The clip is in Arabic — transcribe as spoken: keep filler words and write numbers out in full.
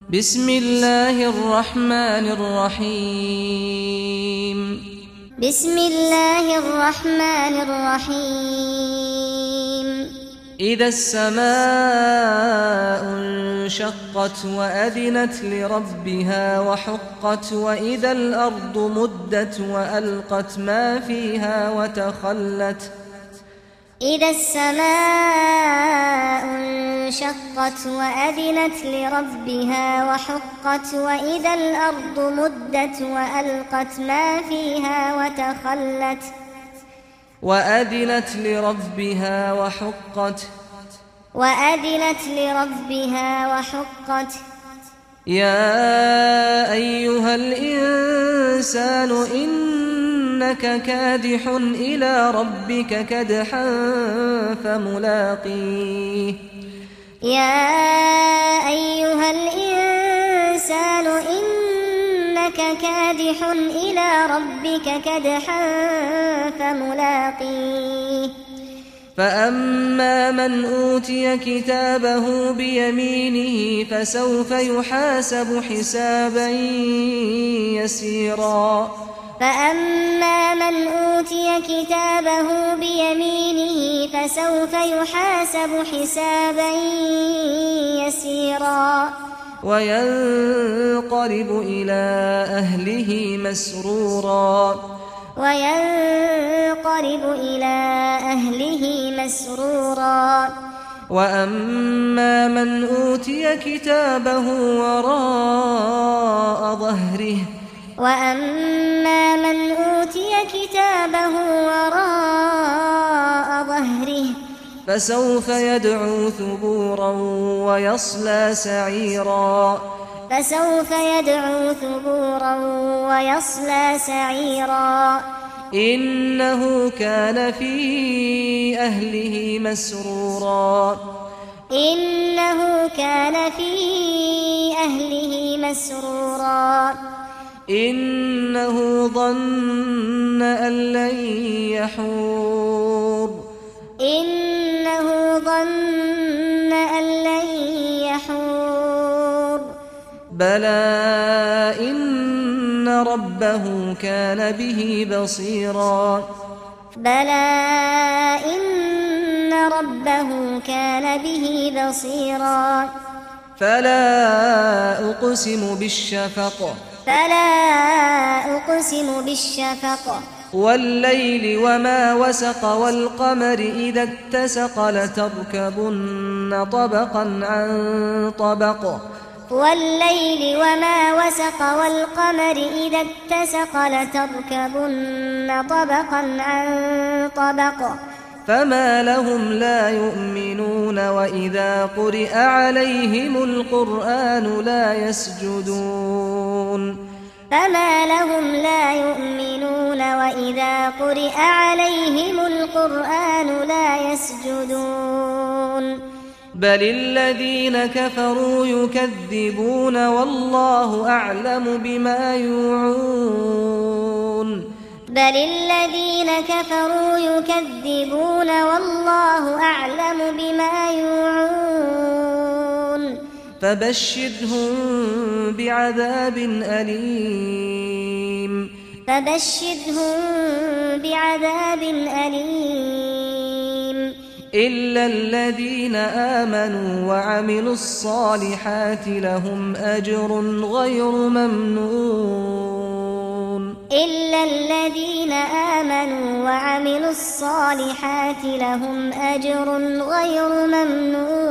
بسم الله الرحمن الرحيم بسم الله الرحمن الرحيم إذا السماء انشقت وأذنت لربها وحقت وإذا الأرض مدت وألقت ما فيها وتخلت إذا السماء انشقت وأذنت لربها وحقت وإذا الأرض مدت وألقت ما فيها وتخلت وأذنت لربها وحقت وأذنت لربها وحقت يا أيها الإنسان إنك كادح إلى ربك كدحا فملاقيه يا أيها الإنسان إنك كادح إلى ربك كدحا فملاقيه فأما من أوتي كتابه بيمينه فسوف يحاسب حسابا يسيرا فأما من أوتي كتابه بيمينه فسوف يحاسب حسابا يسيرا وينقلب إلى أهله مسرورا وينقلب إلى أهله مسرورا وأما من أوتي كتابه وراء ظهره وأما من أوتي كتابه وراء ظهره فسوف يدعو ثبورا ويصلى سعيرا فسوف يدعو ثبورا ويصلى سعيرا إنه كان في أهله مسرورا إنه كان في أهله مسرورا إنه ظن أن لن يحور إنه ظن أن لن يحور بلى إن ربه كان به بصيرا بلى إن ربه كان به بصيرا فلا أقسم بالشفق فلا أقسم بالشفق والليل وما وسق والقمر إذا اتسق لتركبن طبقا عن طبق والليل وما وسق والقمر إذا اتسق لتركبن طبقا عن طبق فما لهم لا يؤمنون وإذا قرئ عليهم القرآن لا يسجدون فما لهم لا يؤمنون وإذا قرئ عليهم القرآن لا يسجدون بل الذين كفروا يكذبون والله أعلم بما يوعون بل الذين كفروا يكذبون والله أعلم بما يوعون فبشرهم بعذاب أليم فبشرهم بعذاب أليم إلا الذين آمنوا وعملوا الصالحات لهم أجر غير ممنون إلا الذين آمنوا وعملوا الصالحات لهم أجر غير ممنون